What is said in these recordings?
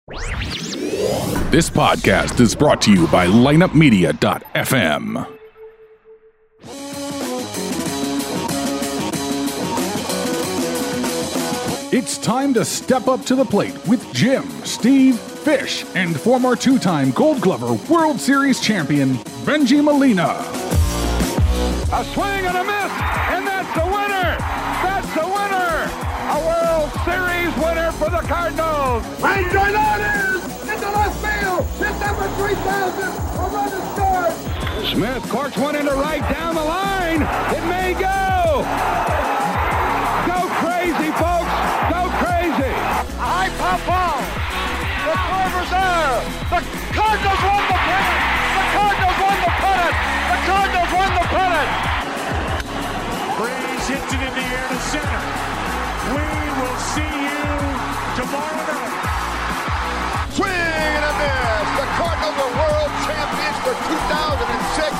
This podcast is brought to you by lineupmedia.fm. It's time to step up to the plate with Jim, Steve, Fish, and former two-time Gold Glover World Series champion, Benji Molina. A swing and a miss, and that's the winner! That's the winner! A World Series winner for the Cardinals! Ranger Hernandez into left field! Hit number 3,000! A run is scored! Smith corks one into right down the line! It may go! Go crazy, folks! Go crazy! A high pop ball! The Corvers there! The Cardinals won the pennant! The Cardinals won the pennant! The Cardinals won the pennant! Braves hits it in the air to center. We will see you tomorrow night. Swing and a miss! The Cardinals are world champions for 2006!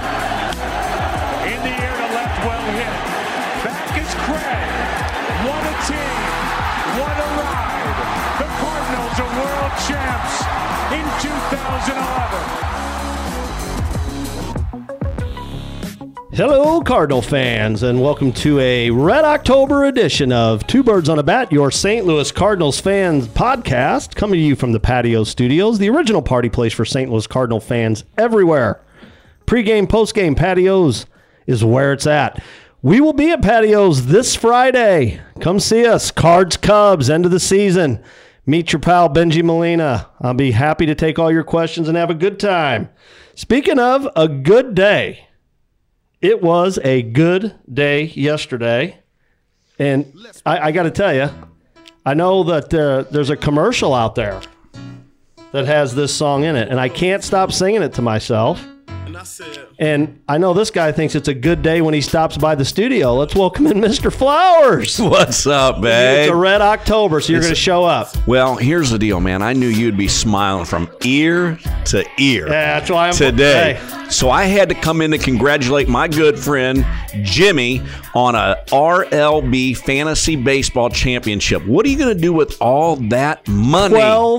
In the air to left, well hit. Back is Craig. What a team. What a ride. The Cardinals are world champs in 2011. Hello, Cardinal fans, and welcome to a Red October edition of Two Birds on a Bat, your St. Louis Cardinals fans podcast, coming to you from the Patio Studios, the original party place for St. Louis Cardinal fans everywhere. Pre-game, post-game, Patios is where it's at. We will be at Patios this Friday. Come see us. Cards, Cubs, end of the season. Meet your pal, Benji Molina. I'll be happy to take all your questions and have a good time. Speaking of a good day, it was a good day yesterday, and I got to tell you, I know that there's a commercial out there that has this song in it, and I can't stop singing it to myself. And I know this guy thinks it's a good day when he stops by the studio. Let's welcome in Mr. Flowers. What's up, babe? It's a Red October, so you're going to show up. Well, here's the deal, man. I knew you'd be smiling from ear to ear. Yeah, that's why I'm today. Hey. So I had to come in to congratulate my good friend Jimmy on a RLB Fantasy Baseball Championship. What are you going to do with all that money?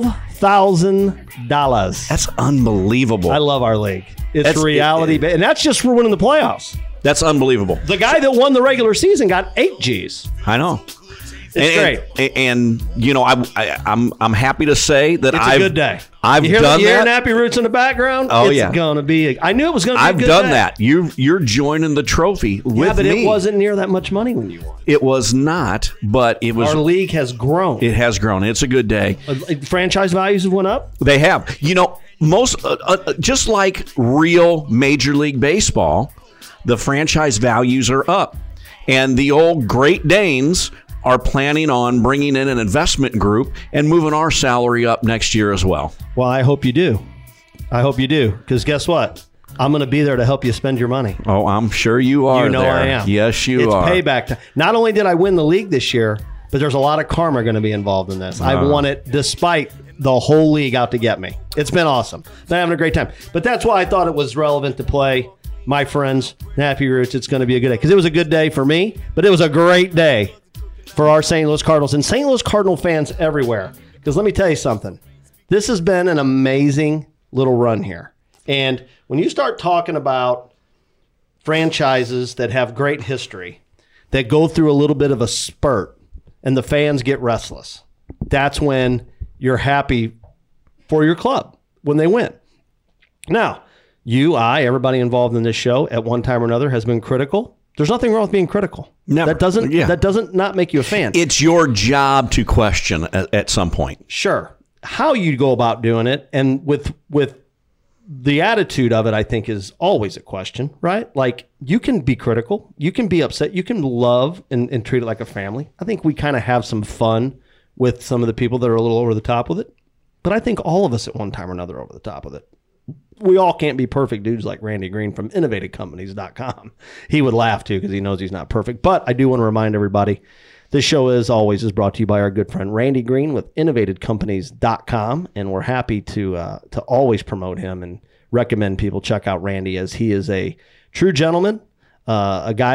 $12,000. That's unbelievable. I love our league. It's reality, and that's just for winning the playoffs. That's unbelievable. The guy that won the regular season got 8 Gs. I know. It's great. And you know, I'm happy to say that it's a good day. I've done that. You hear Nappy Roots in the background? Oh, it's yeah. Gonna be. I knew it was gonna be. I've done that. You're joining the trophy with me. Yeah, but it wasn't near that much money when you won. It was not, but it was. Our league has grown. It has grown. It's a good day. Franchise values have went up. They have. You know, most just like real Major League Baseball, the franchise values are up, and the old Great Danes are planning on bringing in an investment group and moving our salary up next year as well. Well, I hope you do. I hope you do, because guess what? I'm going to be there to help you spend your money. Oh, I'm sure you are. You know there. I am. Yes, you are. It's payback time. Not only did I win the league this year, but there's a lot of karma going to be involved in this. I've won it despite the whole league out to get me. It's been awesome. Been having a great time. But that's why I thought it was relevant to play my friends, Nappy Roots. It's going to be a good day, because it was a good day for me, but it was a great day for our St. Louis Cardinals and St. Louis Cardinal fans everywhere. Because let me tell you something. This has been an amazing little run here. And when you start talking about franchises that have great history, that go through a little bit of a spurt, and the fans get restless, that's when you're happy for your club, when they win. Now, you, I, everybody involved in this show at one time or another has been critical. There's nothing wrong with being critical. Never. That doesn't not make you a fan. It's your job to question at some point. Sure. How you go about doing it, and with the attitude of it, I think, is always a question, right? Like, you can be critical, you can be upset, you can love and treat it like a family. I think we kind of have some fun with some of the people that are a little over the top with it. But I think all of us at one time or another are over the top with it. We all can't be perfect dudes like Randy Green from InnovateCompanies.com. He would laugh too, because he knows he's not perfect. But I do want to remind everybody, this show, as always, is brought to you by our good friend Randy Green with InnovateCompanies.com, and we're happy to always promote him and recommend people check out Randy, as he is a true gentleman, a guy that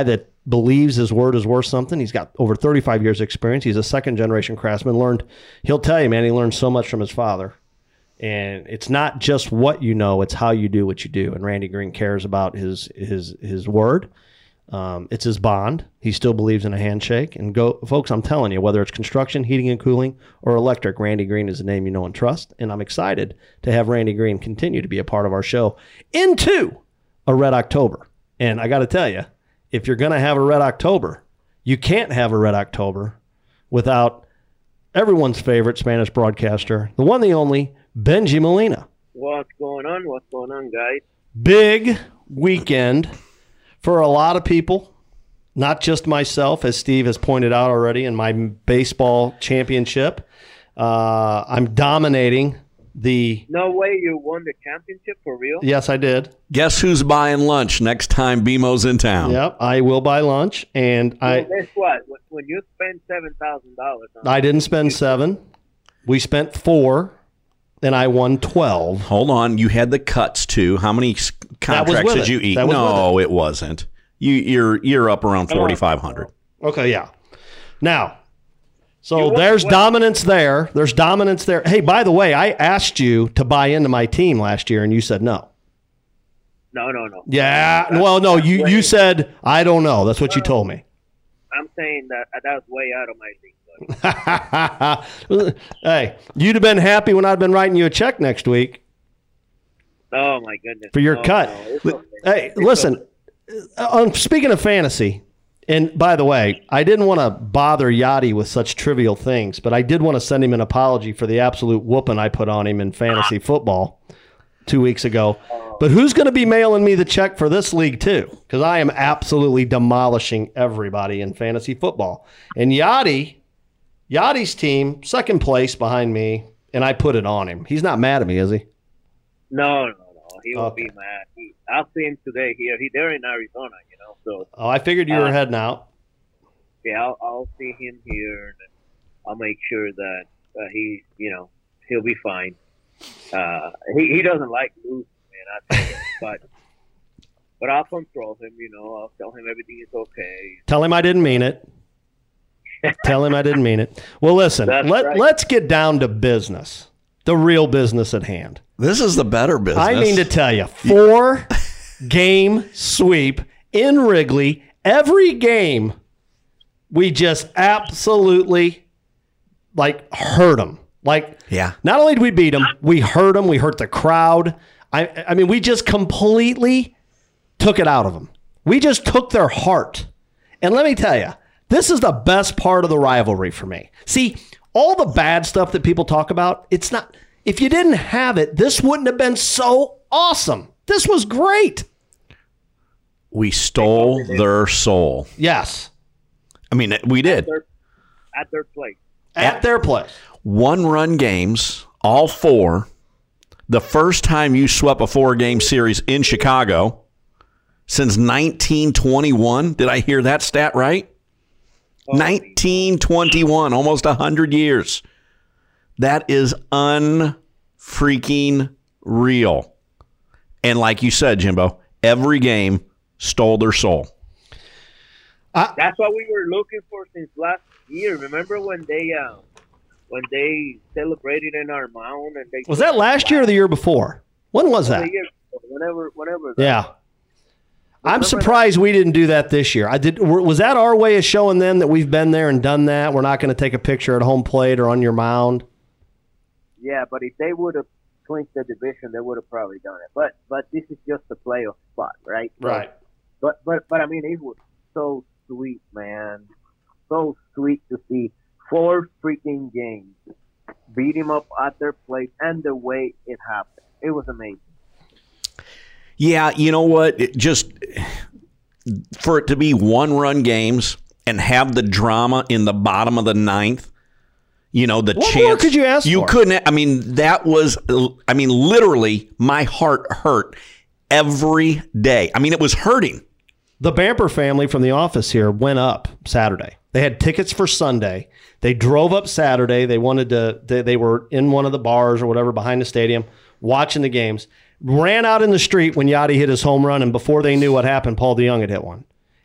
believes his word is worth something. He's got over 35 years experience. He's a second-generation craftsman. He'll tell you, man, he learned so much from his father. And it's not just what you know, it's how you do what you do. And Randy Green cares about his word. It's his bond. He still believes in a handshake. And folks, I'm telling you, whether it's construction, heating and cooling, or electric, Randy Green is a name you know and trust. And I'm excited to have Randy Green continue to be a part of our show into a Red October. And I got to tell you, if you're going to have a Red October, you can't have a Red October without everyone's favorite Spanish broadcaster, the one, the only, Benji Molina. What's going on? What's going on, guys? Big weekend for a lot of people, not just myself, as Steve has pointed out already in my baseball championship. I'm dominating the... No way you won the championship for real? Yes, I did. Guess who's buying lunch next time BMO's in town? Yep, I will buy lunch. And guess what? When you spend $7,000... I didn't spend 7. We spent 4. And I won 12. Hold on, you had the cuts too. How many contracts did you eat? No, it wasn't. You're up around 4,500. Okay, yeah. Now, so there's dominance there. There's dominance there. Hey, by the way, I asked you to buy into my team last year, and you said no. No. Yeah, well, no, you said I don't know. That's what you told me. I'm saying that's way out of my league. Hey, you'd have been happy when I'd been writing you a check next week. Oh my goodness! For your cut. No, hey, listen. Speaking of fantasy, and by the way, I didn't want to bother Yachty with such trivial things, but I did want to send him an apology for the absolute whooping I put on him in fantasy football 2 weeks ago. But who's going to be mailing me the check for this league too? Because I am absolutely demolishing everybody in fantasy football. And Yachty's team, second place behind me, and I put it on him. He's not mad at me, is he? No. He won't be mad. I'll see him today here. They're in Arizona, So. Oh, I figured you were heading out. Yeah, I'll see him here, and I'll make sure that he'll be fine. He doesn't like losing, man. I tell you, but I'll control him. I'll tell him everything is okay. Tell him I didn't mean it. Tell him I didn't mean it. Well, listen, let's get down to business, the real business at hand. This is the better business. I mean to tell you, 4-game sweep in Wrigley. Every game, we just absolutely, hurt them. Not only did we beat them, we hurt them. We hurt the crowd. I mean, we just completely took it out of them. We just took their heart. And let me tell you, this is the best part of the rivalry for me. See, all the bad stuff that people talk about, it's not. If you didn't have it, this wouldn't have been so awesome. This was great. We stole their soul. Yes. I mean, we did. At their place. At their place. 1-run games, all 4. The first time you swept a 4-game series in Chicago since 1921. Did I hear that stat right? 1921, almost 100 years. That is unfreaking real. And like you said, Jimbo, every game stole their soul. That's what we were looking for since last year. Remember when they celebrated in our mound? And was that last year or the year before? When was that? Whenever. Yeah. I'm surprised we didn't do that this year. Was that our way of showing them that we've been there and done that? We're not going to take a picture at home plate or on your mound? Yeah, but if they would have clinched the division, they would have probably done it. But this is just a playoff spot, right? Right. But I mean, it was so sweet, man. So sweet to see 4 freaking games, beat him up at their place, and the way it happened. It was amazing. Yeah, you know what? For it to be 1-run games and have the drama in the bottom of the 9th, the chance. What more could you ask for? Couldn't. I mean, literally, my heart hurt every day. I mean, it was hurting. The Bamper family from the office here went up Saturday. They had tickets for Sunday. They drove up Saturday. They wanted to. They were in one of the bars or whatever behind the stadium watching the games. Ran out in the street when Yachty hit his home run, and before they knew what happened, Paul DeJong had hit one.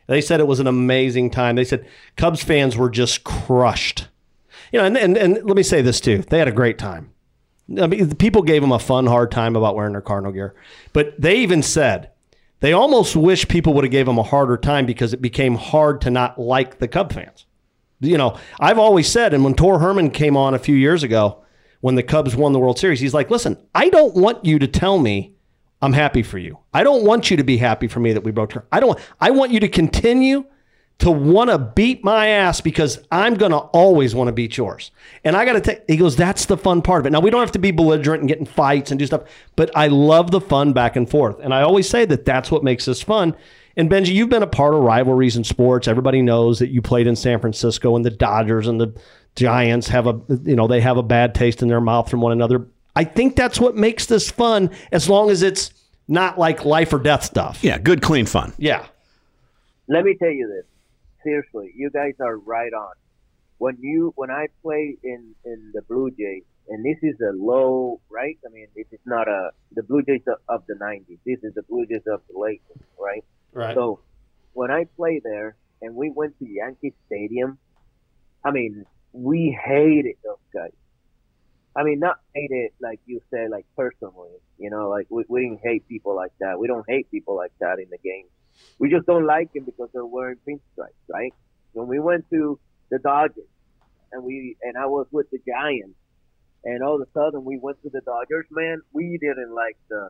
They said it was an amazing time. They said Cubs fans were just crushed. You know, and let me say this too. They had a great time. I mean, people gave them a fun, hard time about wearing their Cardinal gear. But they even said they almost wish people would have gave them a harder time because it became hard to not like the Cub fans. You know, I've always said, and when Tor Herman came on a few years ago, when the Cubs won the World Series, he's like, listen, I don't want you to tell me I'm happy for you. I don't want you to be happy for me that we broke her. I want you to continue to want to beat my ass because I'm going to always want to beat yours. And I got to take, he goes, that's the fun part of it. Now, we don't have to be belligerent and get in fights and do stuff, but I love the fun back and forth. And I always say that that's what makes this fun. And Benji, you've been a part of rivalries in sports. Everybody knows that you played in San Francisco, and the Dodgers and the Giants have they have a bad taste in their mouth from one another. I think that's what makes this fun, as long as it's not like life or death stuff. Yeah, good, clean fun. Yeah. Let me tell you this. Seriously, you guys are right on. When I play in the Blue Jays, and this is a low, right? I mean, this is not the Blue Jays of the 90s. This is the Blue Jays of the late, right? Right. So when I play there and we went to Yankee Stadium, I mean, we hated those guys. I mean, not hate it like you said, like personally, you know, like we didn't hate people like that. We don't hate people like that in the game. We just don't like them because they're wearing pinstripes, right? When we went to the Dodgers and I was with the Giants, and all of a sudden we went to the Dodgers, man, we didn't like the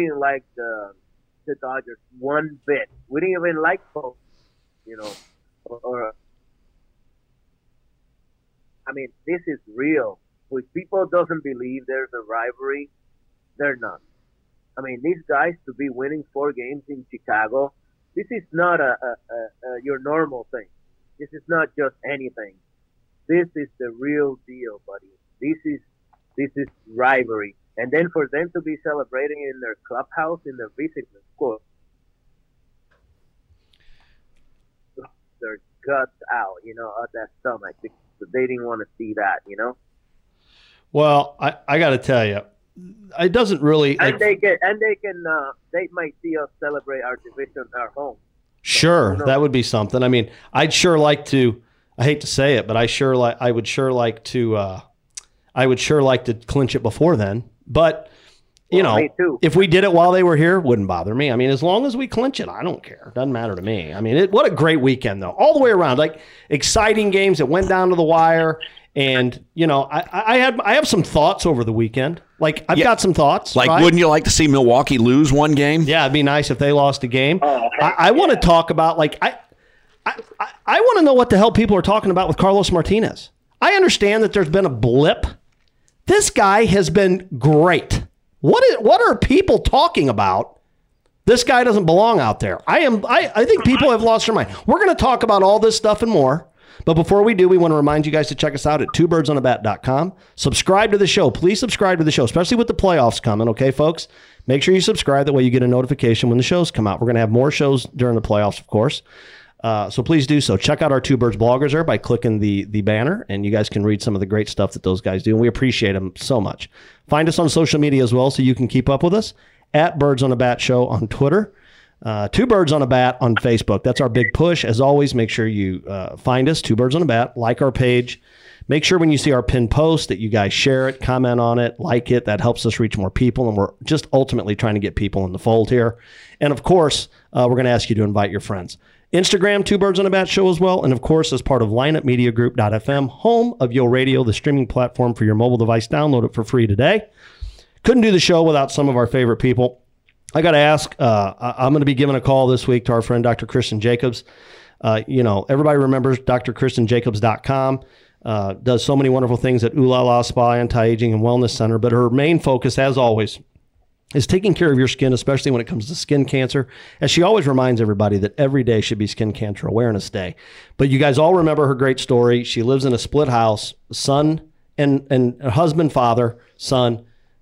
Dodgers one bit. We didn't even like both, you know, I mean, this is real. If people doesn't believe there's a rivalry, they're not. I mean, these guys to be winning 4 games in Chicago, this is not your normal thing. This is not just anything. This is the real deal, buddy. This is rivalry. And then for them to be celebrating in their clubhouse, in their visiting court, their guts out, you know, of that stomach, because they didn't want to see that, you know. Well, I got to tell you, it doesn't really. And they might see us celebrate our division at our home. Sure, that would be something. I mean, I'd sure like to. I hate to say it, but I would sure like to clinch it before then. But you know, me too. If we did it while they were here, wouldn't bother me. I mean, as long as we clinch it, I don't care. Doesn't matter to me. I mean, what a great weekend though, all the way around. Like exciting games that went down to the wire. And, you know, I have some thoughts over the weekend. Like, I've got some thoughts. Like, right? Wouldn't you like to see Milwaukee lose one game? Yeah, it'd be nice if they lost a game. I want to talk about, like, I want to know what the hell people are talking about with Carlos Martinez. I understand that there's been a blip. This guy has been great. What are people talking about? This guy doesn't belong out there. I think people have lost their mind. We're going to talk about all this stuff and more. But before we do, we want to remind you guys to check us out at twobirdsonthebat.com. Subscribe to the show. Please subscribe to the show, especially with the playoffs coming, okay, folks? Make sure you subscribe. That way you get a notification when the shows come out. We're going to have more shows during the playoffs, of course. So please do so. Check out our Two Birds bloggers there by clicking the banner, and you guys can read some of the great stuff that those guys do, and we appreciate them so much. Find us on social media as well so you can keep up with us, at Birds on the Bat Show on Twitter. Two Birds on a Bat on Facebook. That's our big push. As always, make sure you find us, Two Birds on a Bat, like our page. Make sure when you see our pinned post that you guys share it, comment on it, like it. That helps us reach more people, and we're just ultimately trying to get people in the fold here. And, of course, we're going to ask you to invite your friends. Instagram, Two Birds on a Bat Show as well. And, of course, as part of lineupmediagroup.fm, home of Yo Radio, the streaming platform for your mobile device. Download it for free today. Couldn't do the show without some of our favorite people. I got to ask, I'm going to be giving a call this week to our friend, Dr. Kristen Jacobs. You know, everybody remembers drkristenjacobs.com. Does so many wonderful things at Ooh La La Spa, Anti-Aging, and Wellness Center. But her main focus, as always, is taking care of your skin, especially when it comes to skin cancer. As she always reminds everybody that every day should be Skin Cancer Awareness Day. But you guys all remember her great story. She lives in a split house, son and husband, father, son,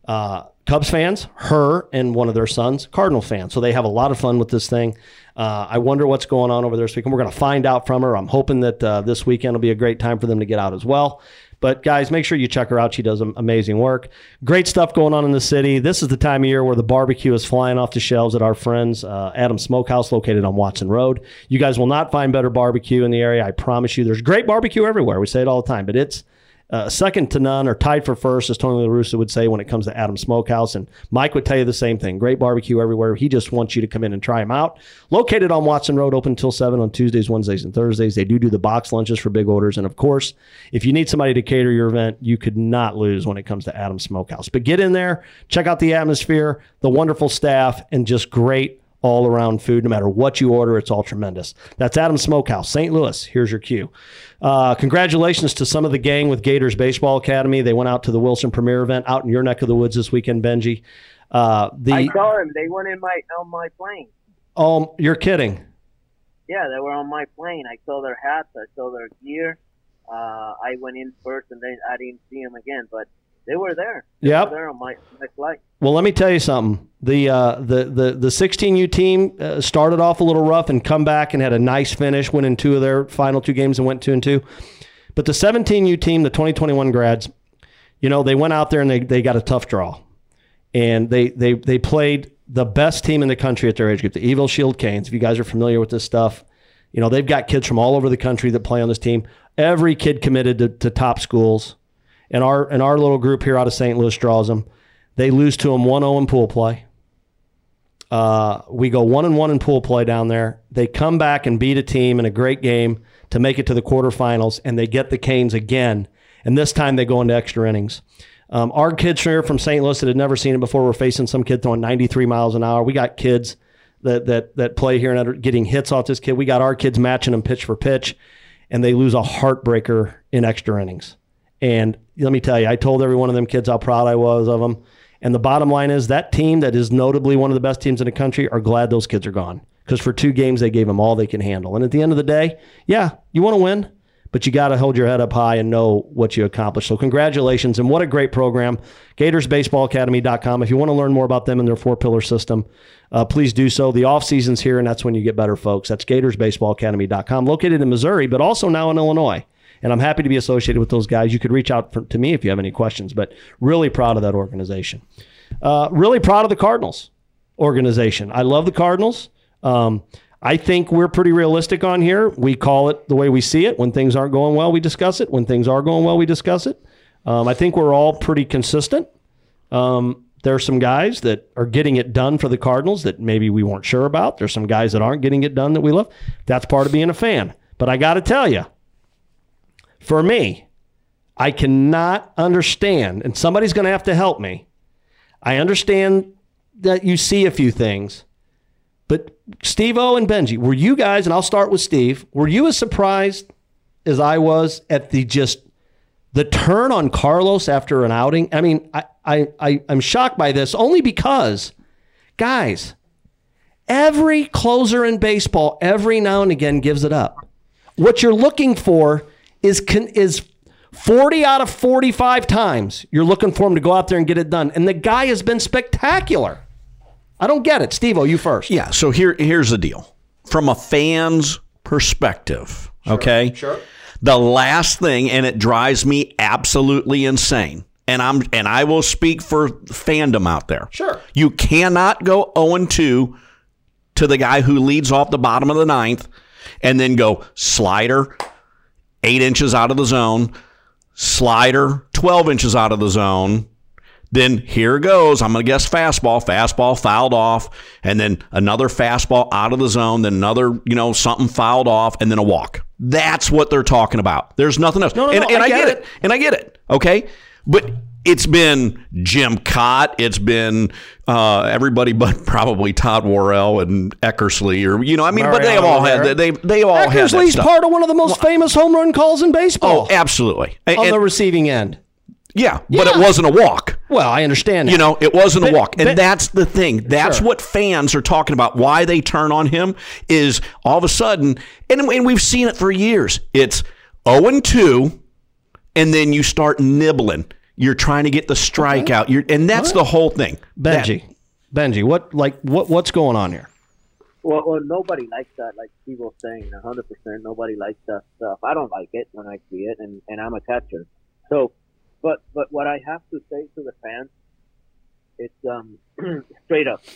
Cubs fans, her and one of their sons, Cardinal fans. So they have a lot of fun with this thing. I wonder what's going on over there this weekend. We're going to find out from her. I'm hoping that this weekend will be a great time for them to get out as well. But guys, make sure you check her out. She does amazing work. Great stuff going on in the city. This is the time of year where the barbecue is flying off the shelves at our friends Adams Smokehouse, located on Watson Road. You guys will not find better barbecue in the area. I promise you. There's great barbecue everywhere. We say it all the time, but it's second to none, or tied for first, as Tony La Russa would say when it comes to Adams Smokehouse. And Mike would tell you the same thing. Great barbecue everywhere. He just wants you to come in and try them out. Located on Watson Road, open until 7 on Tuesdays, Wednesdays, and Thursdays. They do the box lunches for big orders. And, of course, if you need somebody to cater your event, you could not lose when it comes to Adams Smokehouse. But get in there, check out the atmosphere, the wonderful staff, and just great all-around food. No matter what you order, it's all tremendous. That's Adams Smokehouse, St. Louis. Here's your cue. Congratulations to some of the gang with Gators Baseball Academy. They went out to the Wilson Premier event out in your neck of the woods this weekend, Benji. I saw them. They went on my plane. Oh, you're kidding. Yeah, they were on my plane. I saw their hats. I saw their gear. I went in first, and then I didn't see them again. But they were there. They were there on my flight. Well, let me tell you something. The 16U team started off a little rough and come back and had a nice finish, winning 2 of their final 2 games and went 2-2. But the 17U team, the 2021 grads, they went out there and they got a tough draw. And they played the best team in the country at their age group, the Evil Shield Canes. If you guys are familiar with this stuff, they've got kids from all over the country that play on this team. Every kid committed to top schools. And our little group here out of St. Louis draws them. They lose to them 1-0 in pool play. We go 1-1 in pool play down there. They come back and beat a team in a great game to make it to the quarterfinals, and they get the Canes again. And this time they go into extra innings. Our kids here from St. Louis that had never seen it before were facing some kid throwing 93 miles an hour. We got kids that play here and are getting hits off this kid. We got our kids matching them pitch for pitch, and they lose a heartbreaker in extra innings. And let me tell you, I told every one of them kids how proud I was of them. And the bottom line is that team that is notably one of the best teams in the country are glad those kids are gone. Because for 2 games, they gave them all they can handle. And at the end of the day, yeah, you want to win, but you got to hold your head up high and know what you accomplished. So congratulations, and what a great program. GatorsBaseballAcademy.com. If you want to learn more about them and their 4-pillar system, please do so. The off-season's here, and that's when you get better, folks. That's GatorsBaseballAcademy.com, located in Missouri, but also now in Illinois. And I'm happy to be associated with those guys. You could reach out to me if you have any questions, but really proud of that organization. Really proud of the Cardinals organization. I love the Cardinals. I think we're pretty realistic on here. We call it the way we see it. When things aren't going well, we discuss it. When things are going well, we discuss it. I think we're all pretty consistent. There are some guys that are getting it done for the Cardinals that maybe we weren't sure about. There's some guys that aren't getting it done that we love. That's part of being a fan. But I got to tell you, for me, I cannot understand, and somebody's going to have to help me. I understand that you see a few things, but Steve-O and Benji, were you guys, and I'll start with Steve, were you as surprised as I was at the turn on Carlos after an outing? I mean, I'm shocked by this only because, guys, every closer in baseball every now and again gives it up. What you're looking for is 40 out of 45 times you're looking for him to go out there and get it done. And the guy has been spectacular. I don't get it. Steve-O, you first. Yeah, so here's the deal. From a fan's perspective, okay? Sure. The last thing, and it drives me absolutely insane, and I will speak for fandom out there. Sure. You cannot go 0-2 to the guy who leads off the bottom of the 9th and then go slider 8 inches out of the zone, slider 12 inches out of the zone. Then here goes, I'm going to guess fastball fouled off, and then another fastball out of the zone, then another, something fouled off, and then a walk. That's what they're talking about. There's nothing else. No, and I get it. it. And I get it. Okay? But it's been Jim Cott. It's been everybody but probably Todd Worrell and Eckersley, but they have all had they all had that Eckersley's stuff. part of one of the most famous home run calls in baseball. Oh, absolutely. On the receiving end. Yeah, but it wasn't a walk. Well, I understand that. It wasn't a walk. And that's the thing. That's Sure. what fans are talking about. Why they turn on him is all of a sudden, and we've seen it for years, it's 0-2, and then you start nibbling. You're trying to get the strikeout. And that's the whole thing. Benji, what's going on here? Well, nobody likes that, like Steve was saying, 100%. Nobody likes that stuff. I don't like it when I see it, and I'm a catcher. So, but what I have to say to the fans, it's straight up.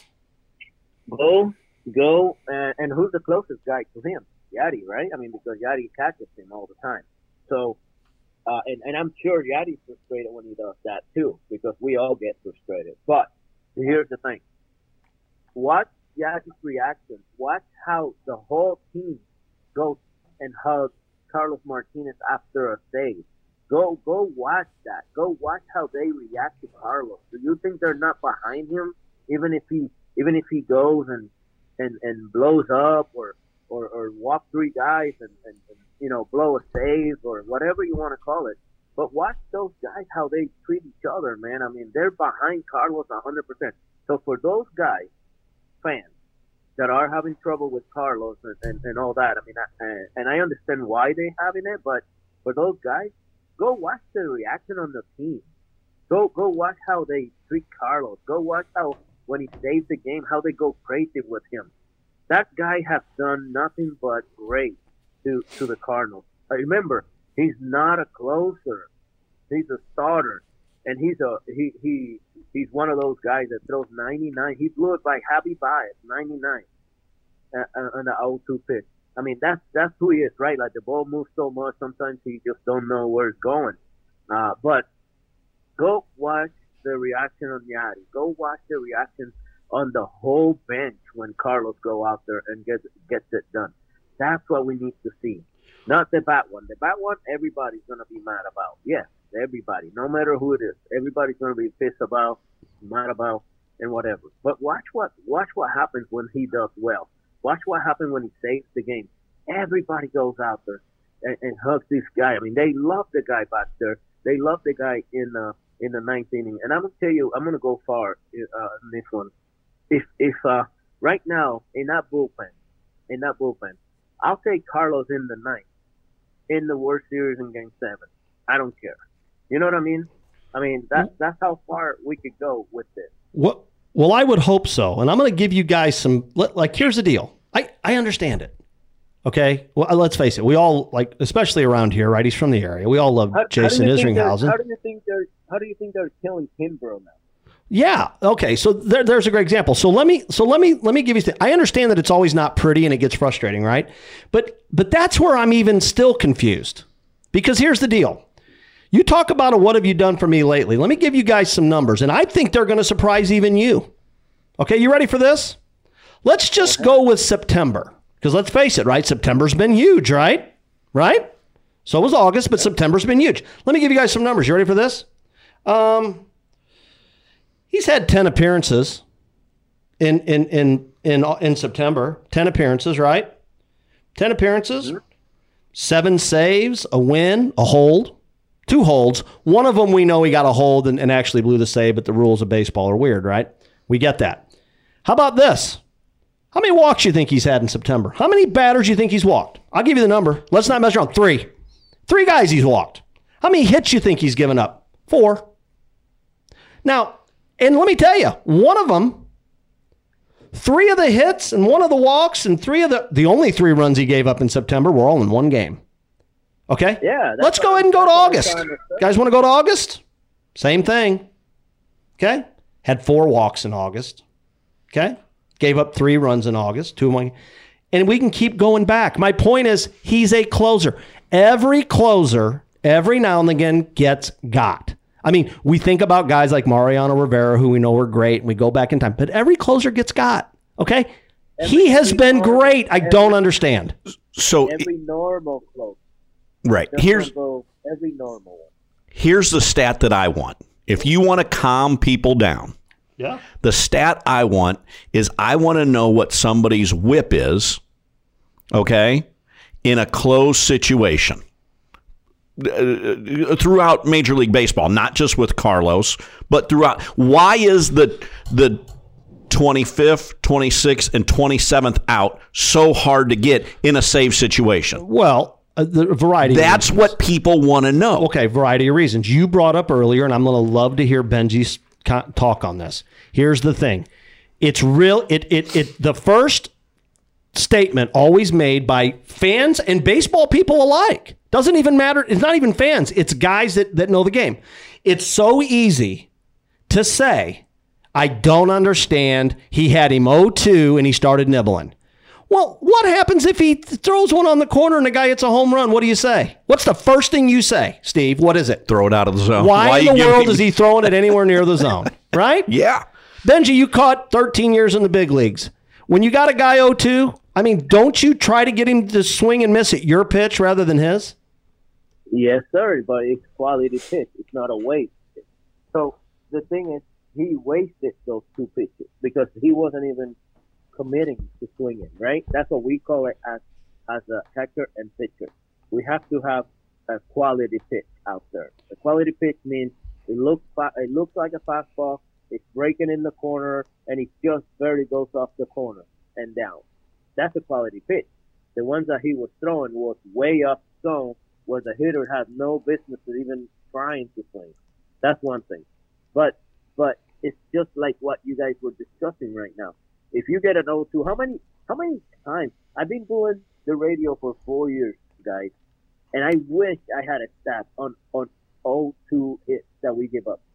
Go, and who's the closest guy to him? Yadi, right? I mean, because Yadi catches him all the time. So, and I'm sure Yadi's frustrated when he does that too, because we all get frustrated. But here's the thing. Watch Yadi's reaction. Watch how the whole team goes and hugs Carlos Martinez after a save. Go watch that. Go watch how they react to Carlos. Do you think they're not behind him, even if he goes and blows up or walk three guys and blow a save or whatever you want to call it? But watch those guys how they treat each other, man. I mean, they're behind Carlos 100%. So for those guys, fans that are having trouble with Carlos and all that, I mean, and I understand why they're having it, but for those guys, go watch the reaction on the team. Go watch how they treat Carlos. Go watch how when he saves the game, how they go crazy with him. That guy has done nothing but great to the Cardinals. Remember, he's not a closer. He's a starter, and he's one of those guys that throws 99. He blew it by Javi Baez, 99 on the 0-2 pitch. I mean, that's who he is, right? Like, the ball moves so much, sometimes he just don't know where it's going. But go watch the reaction on Yadi. Go watch the reaction on the whole bench when Carlos go out there and gets it done. That's what we need to see. Not the bad one. The bad one, everybody's going to be mad about. Yes, everybody. No matter who it is. Everybody's going to be pissed about, mad about, and whatever. But watch what happens when he does well. Watch what happens when he saves the game. Everybody goes out there and hugs this guy. I mean, they love the guy back there. They love the guy in the ninth inning. And I'm going to tell you, I'm going to go far in this one. If right now in that bullpen, I'll take Carlos in the ninth in the World Series in Game 7. I don't care. You know what I mean? I mean, that's how far we could go with this. Well, I would hope so. And I'm going to give you guys some, like, here's the deal. I understand it. Okay? Well, let's face it. We all, like, especially around here, right? He's from the area. We all love Jason Isringhausen. How do you think they're killing Kimbrough now? Yeah. Okay. So there's a great example. So let me give you. I understand that it's always not pretty and it gets frustrating, right? But that's where I'm even still confused, because here's the deal. You talk about what have you done for me lately? Let me give you guys some numbers, and I think they're going to surprise even you. Okay, you ready for this? Let's just go with September, because let's face it, right? September's been huge, right? Right? So was August, but September's been huge. Let me give you guys some numbers. You ready for this? He's had 10 appearances in September. 10 appearances, right? 10 appearances, 7 saves, a win, a hold, 2 holds. One of them we know he got a hold and actually blew the save, but the rules of baseball are weird, right? We get that. How about this? How many walks you think he's had in September? How many batters you think he's walked? I'll give you the number. Let's not mess around. 3. 3 guys he's walked. How many hits you think he's given up? 4. Now, and let me tell you, one of them, 3 of the hits and 1 of the walks and 3 of the only 3 runs he gave up in September were all in 1 game. Okay? Yeah. Let's go ahead and go to August. Guys want to go to August? Same thing. Okay? Had 4 walks in August. Okay? Gave up 3 runs in August. 2 in 1. And we can keep going back. My point is, he's a closer. Every closer, every now and again, gets got. I mean, we think about guys like Mariano Rivera, who we know are great, and we go back in time. But every closer gets got, okay? He has been great. I don't understand. So every normal close. Right. Here's every normal one. Here's the stat that I want. If you want to calm people down, the stat I want is I want to know what somebody's whip is, okay, in a close situation. Throughout Major League Baseball, not just with Carlos, but throughout. Why is the 25th, 26th, and 27th out so hard to get in a save situation? Well, the variety. That's what people want to know. Okay, variety of reasons. You brought up earlier, and I'm going to love to hear Benji's talk on this. Here's the thing. It's real. The first statement always made by fans and baseball people alike. Doesn't even matter. It's not even fans. It's guys that know the game. It's so easy to say, I don't understand. He had him 0-2 and he started nibbling. Well, what happens if he throws one on the corner and the guy hits a home run? What do you say? What's the first thing you say, Steve? What is it? Throw it out of the zone. Why in the world is he throwing it anywhere near the zone? Right? Yeah. Benji, you caught 13 years in the big leagues. When you got a guy 0-2, I mean, don't you try to get him to swing and miss at your pitch rather than his? Yes, sir, but it's quality pitch. It's not a waste. So the thing is, he wasted those 2 pitches because he wasn't even committing to swinging, right? That's what we call it as a catcher and pitcher. We have to have a quality pitch out there. The quality pitch means it looks like a fastball, it's breaking in the corner, and it just barely goes off the corner and down. That's a quality pitch. The ones that he was throwing was way up zone where the hitter had no business even trying to swing. That's one thing. But it's just like what you guys were discussing right now. If you get an 0-2, how many times? I've been doing the radio for 4 years, guys, and I wish I had a stat on 0-2 hits that we give up.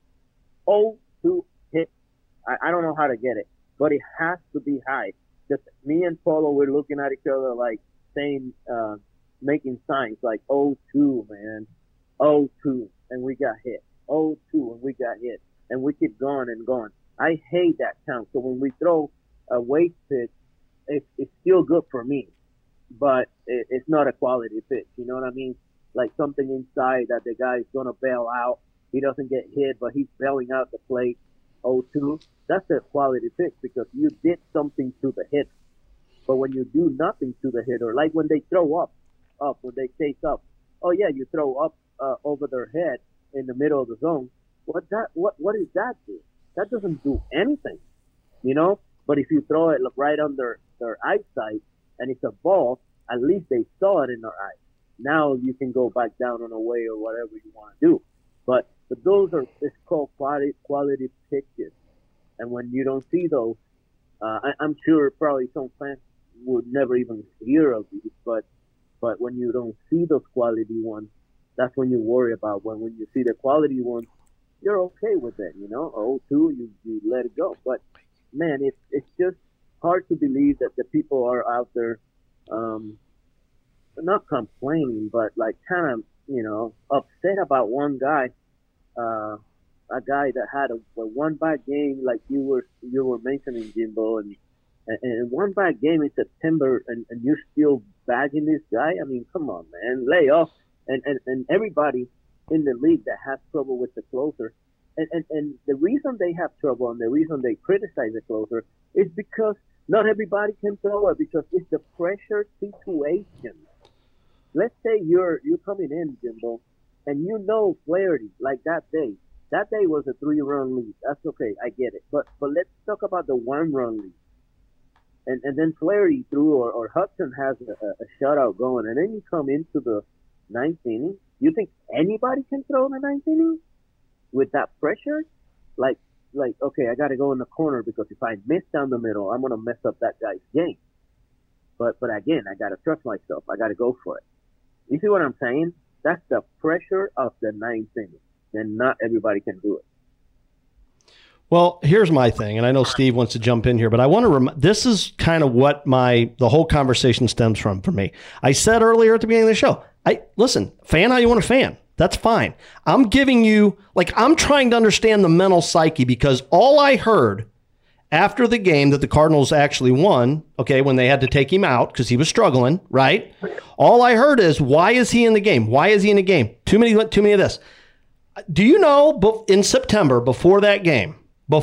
0-2 hits. I don't know how to get it, but it has to be high. Just me and Polo, we're looking at each other like saying, making signs like 0-2, man, 0-2, and we got hit. 0-2, and we got hit, and we keep going and going. I hate that count. So when we throw a waste pitch, it's still good for me, but it's not a quality pitch. You know what I mean? Like something inside that the guy's going to bail out. He doesn't get hit, but he's bailing out the plate. 0-2, that's a quality pitch because you did something to the hitter. But when you do nothing to the hitter, like when they throw up, when they chase up, oh yeah, you throw up over their head in the middle of the zone. What does that do? That doesn't do anything, you know? But if you throw it right under their eyesight and it's a ball, at least they saw it in their eye. Now you can go back down on a way or whatever you want to do. But those it's called quality pitches. And when you don't see those, I'm sure probably some fans would never even hear of these, but when you don't see those quality ones, that's when you worry about. When you see the quality ones, you're okay with it, you know. 0-2, you let it go. But man, it's just hard to believe that the people are out there, not complaining, but like kind of, you know, upset about one guy, a guy that had a one bad game, like you were mentioning, Jimbo, and one bad game in September, and you're still bagging this guy. I mean, come on, man, lay off. And everybody in the league that has trouble with the closer, and the reason they have trouble and the reason they criticize the closer is because not everybody can throw it, because it's the pressure situation. Let's say you're coming in, Jimbo, and you know Flaherty, like that day. That day was a 3-run lead. That's okay, I get it. But let's talk about the 1-run lead. And then Flaherty threw, or Hudson has a shutout going, and then you come into the 9th inning. You think anybody can throw in the 9th inning with that pressure? Like, okay, I got to go in the corner because if I miss down the middle, I'm going to mess up that guy's game. But again, I got to trust myself. I got to go for it. You see what I'm saying? That's the pressure of the 9th inning, and not everybody can do it. Well, here's my thing, and I know Steve wants to jump in here, but I want to this is kind of what the whole conversation stems from for me. I said earlier at the beginning of the show, listen, fan how you want to fan. That's fine. I'm giving you, I'm trying to understand the mental psyche, because all I heard after the game that the Cardinals actually won, okay, when they had to take him out because he was struggling, right? All I heard is, why is he in the game? Why is he in the game? Too many of this. Do you know, in September, before that game,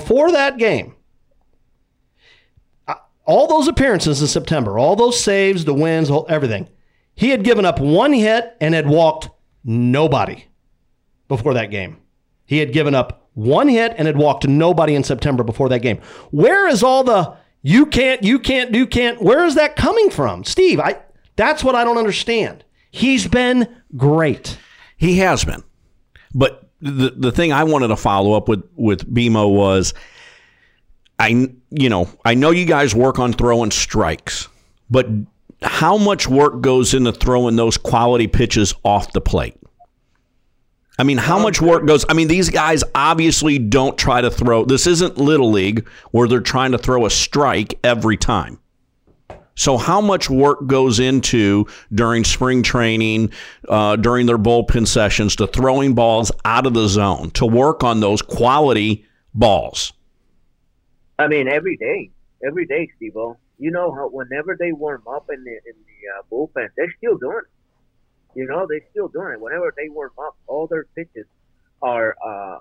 all those appearances in September, all those saves, the wins, everything, he had given up 1 hit and had walked nobody before that game. He had given up 1 hit and had walked nobody in September before that game. Where is all the you can't, where is that coming from? Steve, that's what I don't understand. He's been great. He has been. But the thing I wanted to follow up with BMO was, I know you guys work on throwing strikes, but how much work goes into throwing those quality pitches off the plate? I mean, how much work goes? I mean, these guys obviously don't try to throw. This isn't Little League where they're trying to throw a strike every time. So how much work goes into during spring training, during their bullpen sessions, to throwing balls out of the zone, to work on those quality balls? I mean, every day, Steve-O. You know how whenever they warm up in the bullpen, they're still doing it. You know, they're still doing it. Whenever they warm up, all their pitches are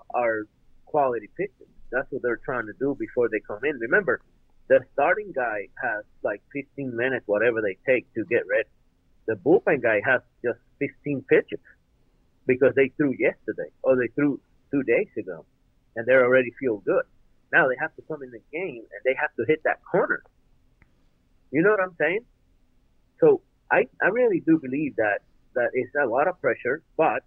quality pitches. That's what they're trying to do before they come in. Remember, the starting guy has like 15 minutes, whatever they take, to get ready. The bullpen guy has just 15 pitches because they threw yesterday or they threw 2 days ago, and they already feel good. Now they have to come in the game and they have to hit that corner. You know what I'm saying? So I really do believe that it's a lot of pressure, but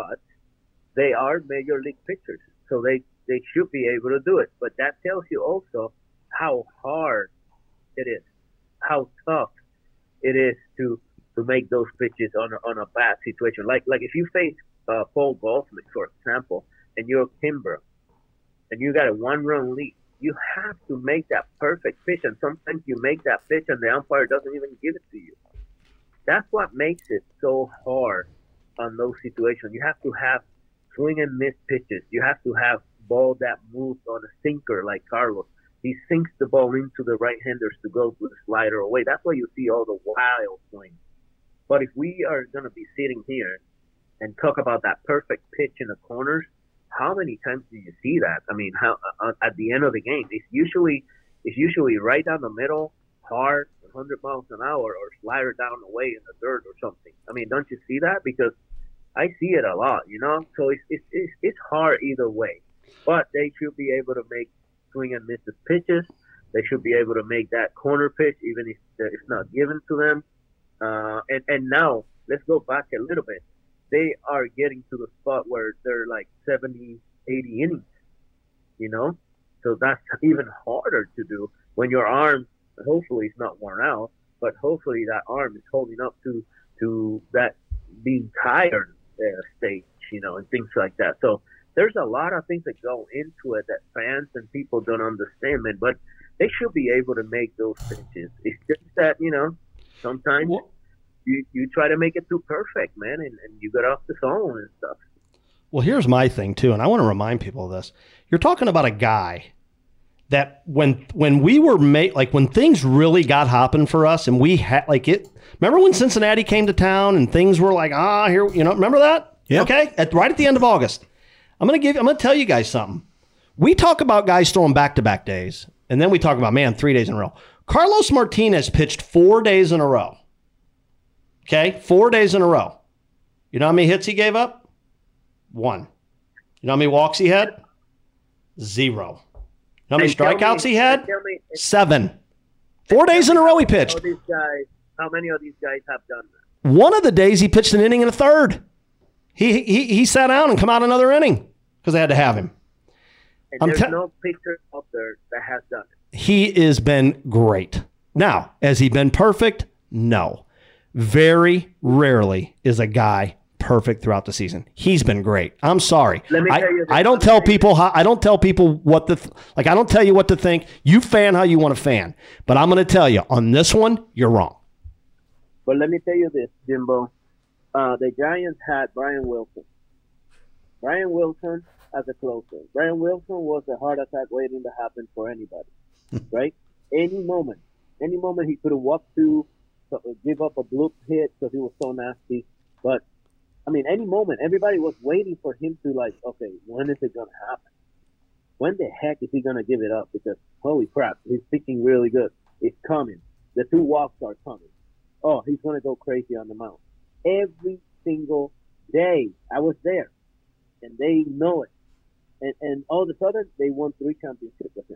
they are major league pitchers, so they should be able to do it. But that tells you also how hard it is, how tough it is to make those pitches on a bad situation. Like if you face Paul Goldschmidt, for example, and you're Kimbrough, and you got a 1-run lead, you have to make that perfect pitch, and sometimes you make that pitch and the umpire doesn't even give it to you. That's what makes it so hard on those situations. You have to have swing and miss pitches. You have to have ball that moves on a sinker like Carlos. He sinks the ball into the right-handers to go with the slider away. That's why you see all the wild swings. But if we are going to be sitting here and talk about that perfect pitch in the corners, how many times do you see that? I mean, how at the end of the game, it's usually right down the middle, hard, 100 miles an hour, or slider down away in the third or something. I mean, don't you see that? Because I see it a lot, you know. So it's hard either way. But they should be able to make swing and miss pitches. They should be able to make that corner pitch, even if it's not given to them. And now let's go back a little bit. They are getting to the spot where they're like 70, 80 innings, you know? So that's even harder to do when your arm, hopefully, is not worn out, but hopefully that arm is holding up to that being tired stage, you know, and things like that. So there's a lot of things that go into it that fans and people don't understand, man, but they should be able to make those pitches. It's just that, you know, sometimes you try to make it too perfect, man, and you get off the zone and stuff. Well, here's my thing, too, and I want to remind people of this. You're talking about a guy that when we were when things really got hopping for us and we had remember when Cincinnati came to town and things were like, here, you know, remember that? Yeah. Okay. Right at the end of August. I'm going to tell you guys something. We talk about guys throwing back-to-back days, and then we talk about, 3 days in a row. Carlos Martinez pitched 4 days in a row. Okay? 4 days in a row. You know how many hits he gave up? 1. You know how many walks he had? 0. How many strikeouts he had? 7. 4 days in a row he pitched. How many of these guys have done that? One of the days he pitched an inning and a third. He sat down and come out another inning because they had to have him. And there's no pitcher out there that has done it. He has been great. Now, has he been perfect? No. Very rarely is a guy perfect throughout the season. He's been great. I'm sorry. Let me tell you this. I don't tell people what I don't tell you what to think. You fan how you want to fan. But I'm going to tell you, on this one, you're wrong. But let me tell you this, Jimbo. The Giants had Brian Wilson. Brian Wilson as a closer. Brian Wilson was a heart attack waiting to happen for anybody, right? Any moment he could have walked to, give up a bloop hit because he was so nasty. But I mean, any moment, everybody was waiting for him to okay, when is it going to happen? When the heck is he going to give it up? Because holy crap, he's pitching really good. It's coming. The 2 walks are coming. Oh, he's going to go crazy on the mound. Every single day I was there, and they know it. And all of a sudden, they won 3 championships with him.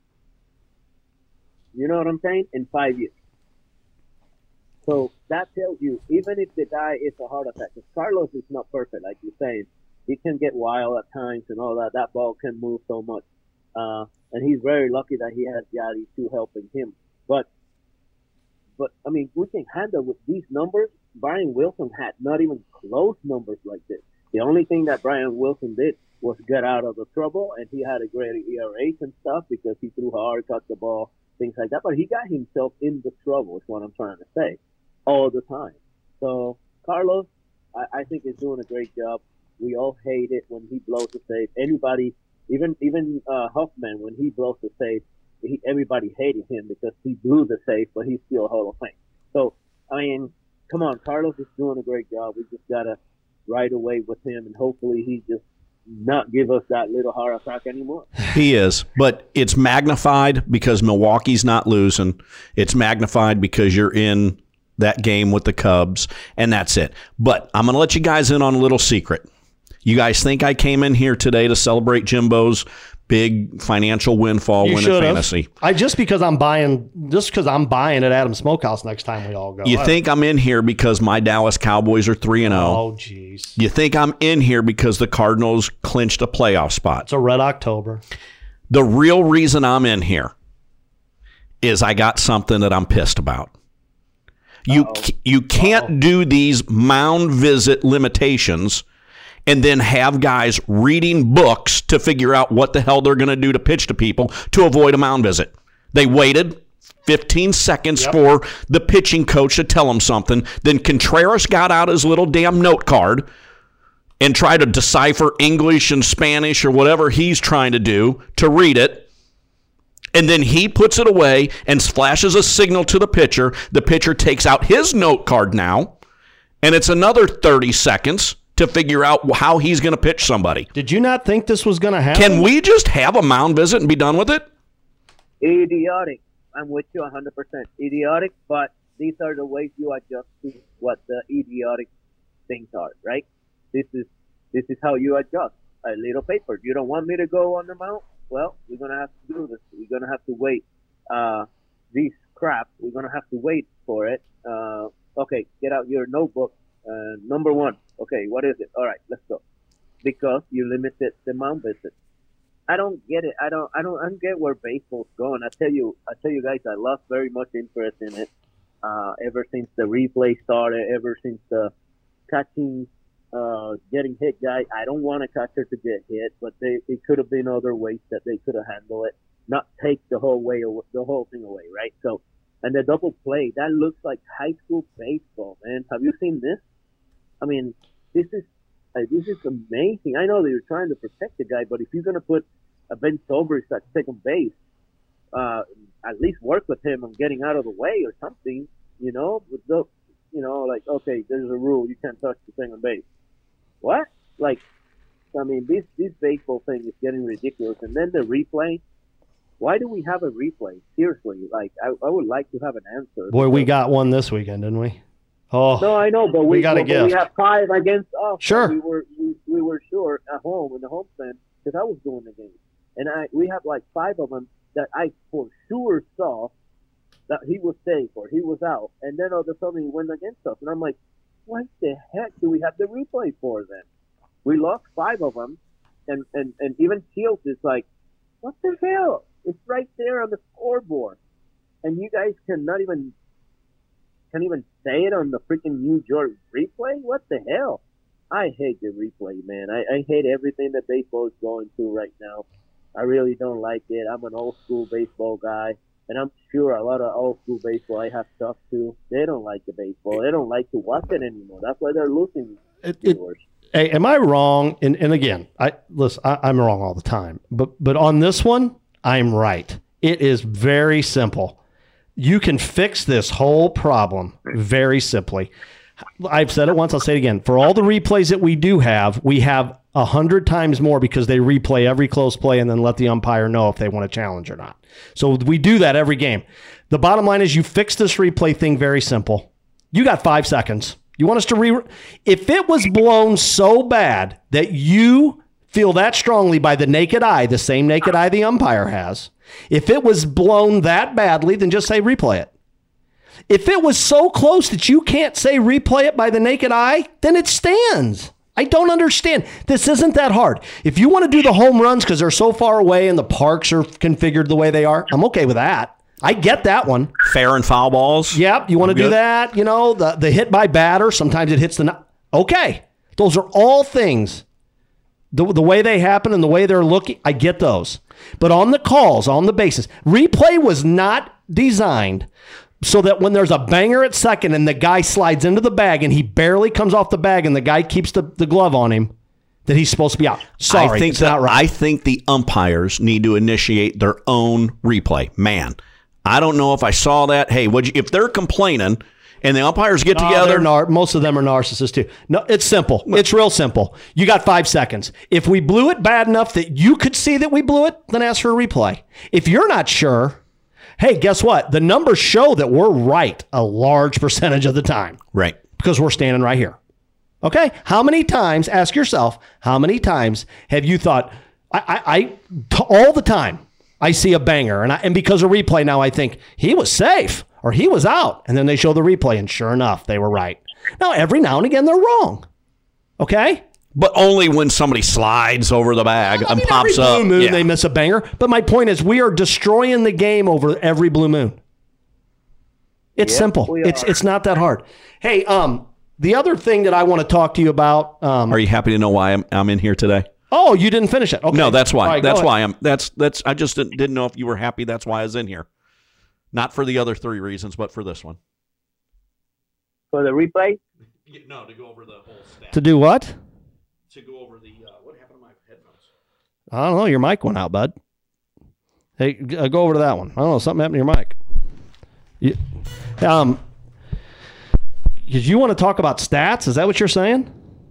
You know what I'm saying? In 5 years. So that tells you, even if the guy is a heart attack, because Carlos is not perfect, like you're saying, he can get wild at times and all that. That ball can move so much. And he's very lucky that he has Yadi too helping him. But but I mean, we can handle with these numbers. Brian Wilson had not even close numbers like this. The only thing that Brian Wilson did was get out of the trouble, and he had a great ERA and stuff because he threw hard, caught the ball, things like that. But he got himself in the trouble, is what I'm trying to say, all the time. So Carlos, I think, is doing a great job. We all hate it when he blows a save. Anybody, even Huffman, when he blows a save, everybody hated him because he blew the save, but he's still Hall of Fame. So, I mean, come on, Carlos is doing a great job. We just got to ride away with him, and hopefully he just not give us that little heart attack anymore. He is, but it's magnified because Milwaukee's not losing. It's magnified because you're in that game with the Cubs, and that's it. But I'm going to let you guys in on a little secret. You guys think I came in here today to celebrate Jimbo's big financial windfall win in fantasy? Just because I'm buying at Adams Smokehouse next time we all go. You think I'm in here because my Dallas Cowboys are 3-0? Oh, jeez. You think I'm in here because the Cardinals clinched a playoff spot? It's a red October. The real reason I'm in here is I got something that I'm pissed about. You can't do these mound visit limitations and then have guys reading books to figure out what the hell they're going to do to pitch to people to avoid a mound visit. They waited 15 seconds for the pitching coach to tell them something. Then Contreras got out his little damn note card and tried to decipher English and Spanish or whatever he's trying to do to read it. And then he puts it away and flashes a signal to the pitcher. The pitcher takes out his note card now, and it's another 30 seconds to figure out how he's going to pitch somebody. Did you not think this was going to happen? Can we just have a mound visit and be done with it? Idiotic. I'm with you 100%. Idiotic, but these are the ways you adjust to what the idiotic things are, right? This is how you adjust. A little paper. You don't want me to go on the mound? Well, we're going to have to do this. We're going to have to wait. These crap, we're going to have to wait for it. Okay, get out your notebook. Number one. Okay, what is it? All right, let's go. Because you limited the mound visit. I don't get it. I don't get where baseball's going. I tell you guys, I lost very much interest in it. Ever since the replay started, ever since the catching, getting hit guy. I don't want a catcher to get hit, but it could have been other ways that they could have handled it. Not take the whole thing away, right? So, and the double play, that looks like high school baseball, man. Have you seen this? I mean, this is amazing. I know that you're trying to protect the guy, but if you're going to put a Ben Zobrist at second base, at least work with him on getting out of the way or something, like, okay, there's a rule. You can't touch the second base. What? Like, I mean, this baseball thing is getting ridiculous. And then the replay. Why do we have a replay? Seriously, like, I would like to have an answer. Boy, we got one this weekend, didn't we? Oh, no, I know, but we got a gift. We have 5 against us. Sure. We were short at home in the home stand because I was doing the game, and we have like 5 of them that I for sure saw that he was safe or he was out, and then all of a sudden he went against us, and I'm like, what the heck do we have the replay for then? We lost 5 of them, and even Shields is like, what the hell? It's right there on the scoreboard, and you guys can't even say it on the freaking New York replay? What the hell? I hate the replay, man. I hate everything that baseball is going through right now. I really don't like it. I'm an old school baseball guy, and I'm sure a lot of old school baseball I have talked to, they don't like the baseball. They don't like to watch it anymore. That's why they're losing viewers. Hey, am I wrong? And again, I'm wrong all the time. But on this one, I'm right. It is very simple. You can fix this whole problem very simply. I've said it once, I'll say it again. For all the replays that we do have, we have 100 times more because they replay every close play and then let the umpire know if they want to challenge or not. So we do that every game. The bottom line is you fix this replay thing very simple. You got 5 seconds. You want us to if it was blown so bad that you feel that strongly by the naked eye, the same naked eye the umpire has, if it was blown that badly, then just say replay it. If it was so close that you can't say replay it by the naked eye, then it stands. I don't understand. This isn't that hard. If you want to do the home runs because they're so far away and the parks are configured the way they are, I'm okay with that. I get that one. Fair and foul balls. Yep, you want to do that. You know, the hit by batter, sometimes it hits the okay. Those are all things. The way they happen and the way they're looking, I get those. But on the calls, on the bases, replay was not designed so that when there's a banger at second and the guy slides into the bag and he barely comes off the bag and the guy keeps the glove on him, that he's supposed to be out. Sorry, it's not right. I think the umpires need to initiate their own replay. Man, I don't know if I saw that. Hey, if they're complaining and the umpires get together. Most of them are narcissists too. No, it's simple. It's real simple. You got 5 seconds. If we blew it bad enough that you could see that we blew it, then ask for a replay. If you're not sure, hey, guess what? The numbers show that we're right a large percentage of the time. Right. Because we're standing right here. Okay? How many times, ask yourself, how many times have you thought, all the time, I see a banger, and because of replay now I think, he was safe. Or he was out, and then they show the replay, and sure enough, they were right. Now, every now and again, they're wrong. Okay? But only when somebody slides over the bag and pops every up. Blue moon, they miss a banger. But my point is, we are destroying the game over every blue moon. It's simple. It's not that hard. Hey, the other thing that I want to talk to you about. Are you happy to know why I'm in here today? Oh, you didn't finish it. Okay. No, that's why. Right, that's why I'm. That's. I just didn't know if you were happy. That's why I was in here. Not for the other 3 reasons, but for this one. For the replay? No, to go over the whole stat. To do what? To go over the what happened to my headphones? I don't know. Your mic went out, bud. Hey, go over to that one. I don't know. Something happened to your mic. Because you want to talk about stats? Is that what you're saying?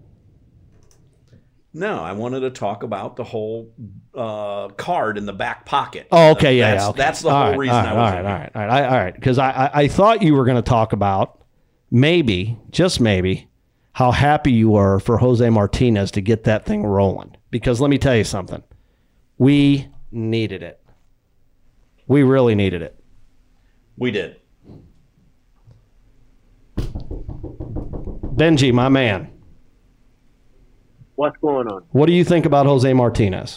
No, I wanted to talk about the whole card in the back pocket. Oh, okay, yeah, okay. That's the whole reason I was in here. All right. Because I thought you were going to talk about maybe, just maybe, how happy you were for Jose Martinez to get that thing rolling. Because let me tell you something. We needed it. We really needed it. We did. Benji, my man. What's going on? What do you think about Jose Martinez?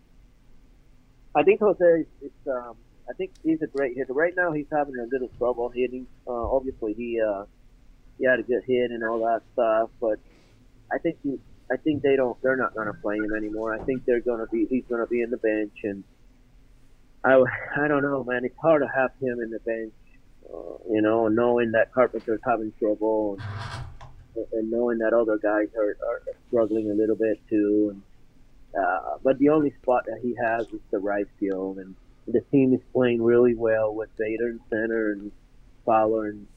I think Jose is. I think he's a great hitter. Right now, he's having a little trouble hitting. Obviously, he had a good hit and all that stuff, but I think they're not going to play him anymore. I think he's going to be in the bench, and I don't know, man. It's hard to have him in the bench, knowing that Carpenter's having trouble. And knowing that other guys are struggling a little bit too, but the only spot that he has is the right field, and the team is playing really well with Bader in center and Fowler in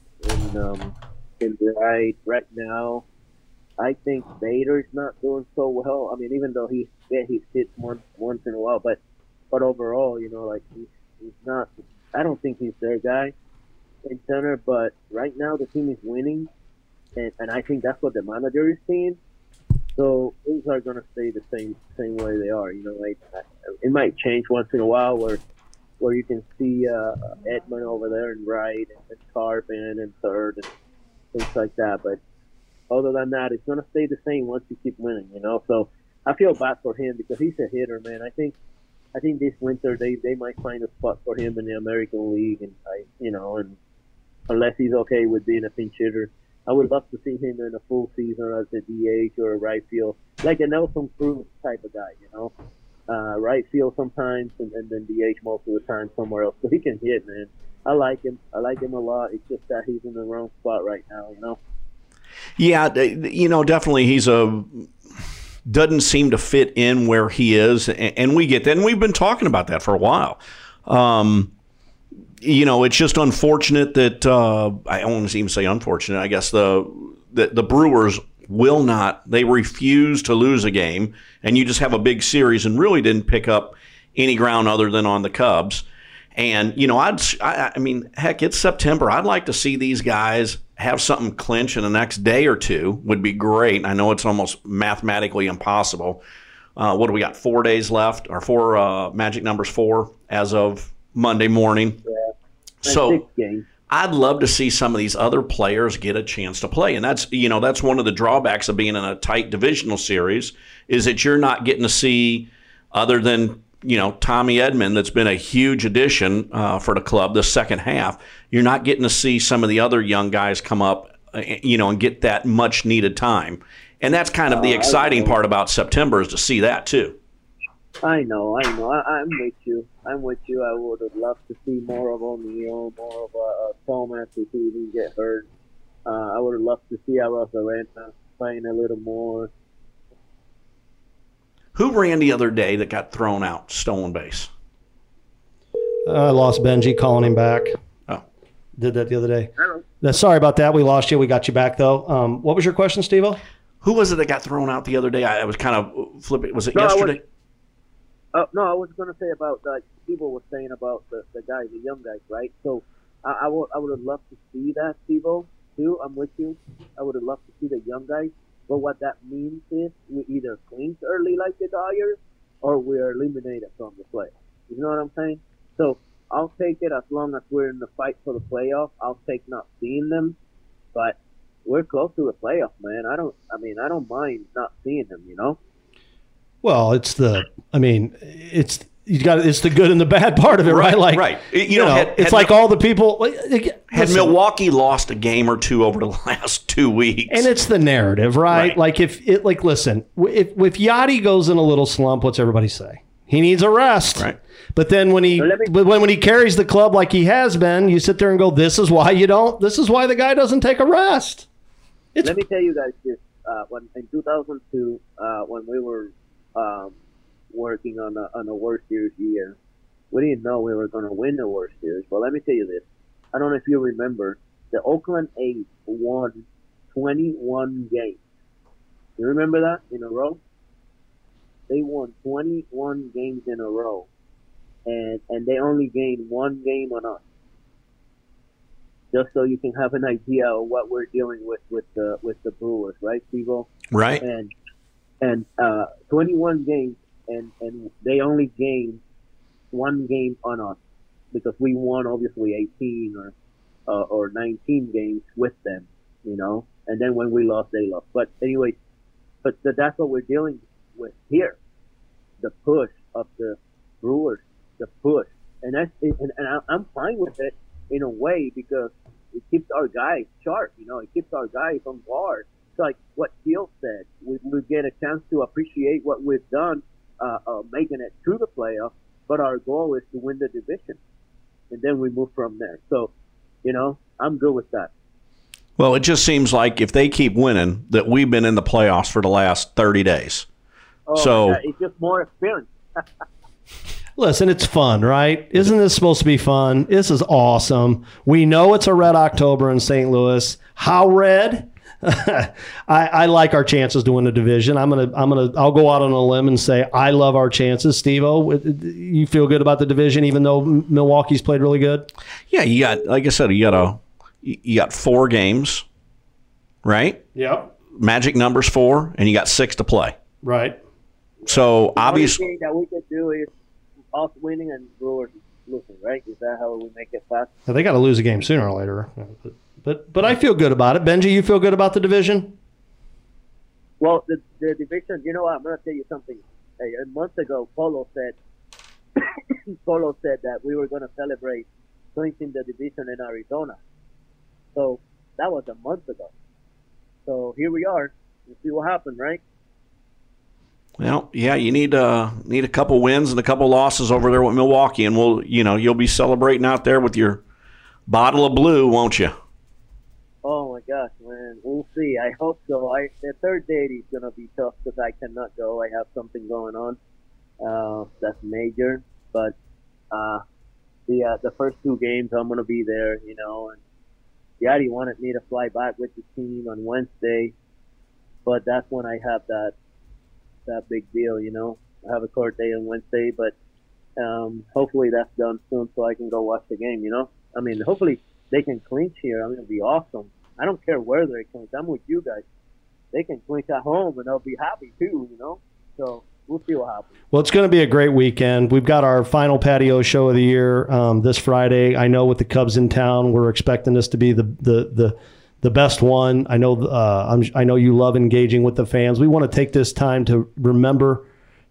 right now. I think Bader's not doing so well. I mean, even though he hits once in a while, but overall, he's not. I don't think he's their guy in center. But right now, the team is winning. And I think that's what the manager is seeing. So things are going to stay the same way they are. It might change once in a while where you can see Edman over there in right and Carpin in third and things like that. But other than that, it's going to stay the same once you keep winning. So I feel bad for him because he's a hitter, man. I think this winter they might find a spot for him in the American League, and and unless he's okay with being a pinch hitter. I would love to see him in a full season as a DH or a right field, like a Nelson Cruz type of guy, right field sometimes and then DH most of the time somewhere else. So he can hit, man. I like him. I like him a lot. It's just that he's in the wrong spot right now, Yeah, definitely doesn't seem to fit in where he is, and we get that, and we've been talking about that for a while. It's just unfortunate that I don't want to even say unfortunate. I guess the Brewers will not. They refuse to lose a game, and you just have a big series and really didn't pick up any ground other than on the Cubs. And I mean, heck, it's September. I'd like to see these guys have something clinch in the next day or two. Would be great. I know it's almost mathematically impossible. What do we got? 4 days left, or magic numbers 4 as of Monday morning. Yeah. So I'd love to see some of these other players get a chance to play. And that's one of the drawbacks of being in a tight divisional series is that you're not getting to see, other than Tommy Edman, that's been a huge addition for the club the second half, you're not getting to see some of the other young guys come up, and get that much needed time. And that's kind of the exciting part about September, is to see that too. I know. I'm with you. I would have loved to see more of O'Neal, more of Thomas if he didn't get hurt. I would have loved to see Arozarena playing a little more. Who ran the other day that got thrown out, stolen base? I lost Benji, calling him back. Oh. Did that the other day. Sorry about that. We lost you. We got you back, though. What was your question, Steve-O? Who was it that got thrown out the other day? I was kind of flipping. Was it yesterday? No, I was going to say about people were saying about the guys, the young guys, right? So I would have loved to see that, Steve-O, too. I'm with you. I would have loved to see the young guys. But what that means is we either clinch early like the Dodgers or we're eliminated from the playoffs. You know what I'm saying? So I'll take it as long as we're in the fight for the playoff. I'll take not seeing them, but we're close to the playoff, man. I don't mind not seeing them, Well, it's the good and the bad part of it, right? Like, right. It's like all the people. Had Milwaukee lost a game or two over the last 2 weeks, and it's the narrative, right? Like listen, if Yachty goes in a little slump, what's everybody say? He needs a rest, right? But then when he carries the club like he has been, you sit there and go, "This is why you don't. This is why the guy doesn't take a rest." Let me tell you guys this: when in 2002, when we were working on a World Series year, we didn't know we were going to win the World Series. But let me tell you this: I don't know if you remember, the Oakland A's won 21 games. You remember that in a row? They won 21 games in a row, and they only gained one game on us. Just so you can have an idea of what we're dealing with the Brewers, right, Steve-O? Right. And 21 games, and they only gained one game on us because we won obviously 18 or 19 games with them, And then when we lost, they lost. But anyway, that's what we're dealing with here. The push of the Brewers, the push, and I'm fine with it in a way because it keeps our guys sharp. It keeps our guys on guard. It's like what Gil said. We get a chance to appreciate what we've done, making it through the playoffs. But our goal is to win the division, and then we move from there. So, I'm good with that. Well, it just seems like if they keep winning, that we've been in the playoffs for the last 30 days. Oh, so it's just more experience. Listen, it's fun, right? Isn't this supposed to be fun? This is awesome. We know it's a red October in St. Louis. How red? I like our chances to win the division. I'll go out on a limb and say I love our chances. Steve-O, you feel good about the division, even though Milwaukee's played really good? Yeah, you got, like I said, you got 4 games, right? Yep. Magic number's 4, and you got 6 to play. Right. So obviously, the only thing that we could do is us winning and Brewers losing, right? Is that how we make it fast? Now, they got to lose a game sooner or later. But I feel good about it. Benji, you feel good about the division? Well, the division, you know what? I'm going to tell you something. A month ago, Polo said that we were going to celebrate clinching the division in Arizona. So that was a month ago. So here we are. We'll see what happens, right? Well, yeah, you need a couple wins and a couple losses over there with Milwaukee, and you'll be celebrating out there with your bottle of blue, won't you? Oh my gosh, man, we'll see. I hope so. The third date is gonna be tough because I cannot go. I have something going on that's major. But the first 2 games I'm gonna be there, And Yachty wanted me to fly back with the team on Wednesday, but that's when I have that big deal, I have a court day on Wednesday, but hopefully that's done soon so I can go watch the game, hopefully they can clinch here. It'll be awesome. I don't care where they clinch. I'm with you guys. They can clinch at home and I'll be happy too, So we'll see what happens. Well, it's going to be a great weekend. We've got our final patio show of the year this Friday. I know with the Cubs in town, we're expecting this to be the best one. I know you love engaging with the fans. We want to take this time to remember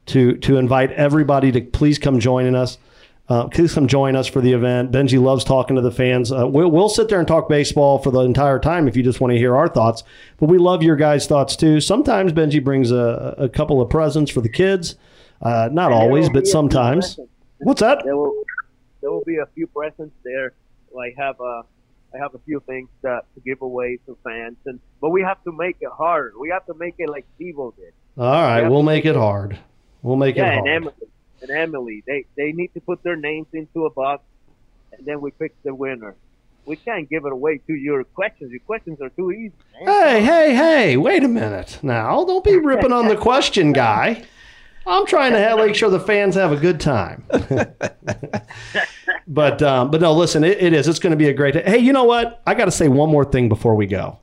to invite everybody to please come join us. Please come join us for the event. Benji loves talking to the fans. We'll sit there and talk baseball for the entire time if you just want to hear our thoughts. But we love your guys' thoughts too. Sometimes Benji brings a couple of presents for the kids. Not always, but sometimes. What's that? There will be a few presents there. I have a few things to give away to fans, but we have to make it hard. We have to make it like Steve-O did. All right, we'll make it hard. We'll make it hard. And Emily, they need to put their names into a box, and then we pick the winner. We can't give it away to your questions. Your questions are too easy, man. Hey, wait a minute. Now, don't be ripping on the question guy. I'm trying to make sure the fans have a good time. But no, listen, it is. It's going to be a great day. Hey, you know what? I got to say one more thing before we go.